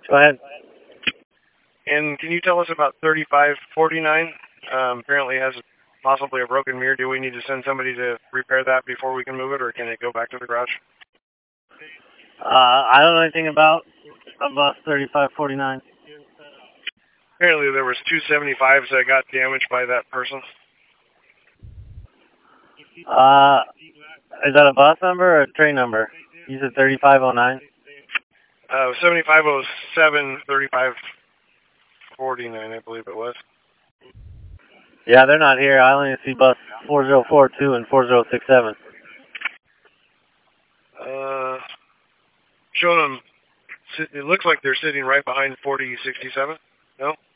Go ahead. And can you tell us about 3549? Apparently has possibly a broken mirror. Do we need to send somebody to repair that before we can move it, or can it go back to the garage? I don't know anything about a bus 3549. Apparently there was 275s that got damaged by that person. Is that a bus number or a train number? You said 3509? 7507, 3549, I believe it was. Yeah, they're not here. I only see bus 4042 and 4067. Showing them, it looks like they're sitting right behind 4067. No?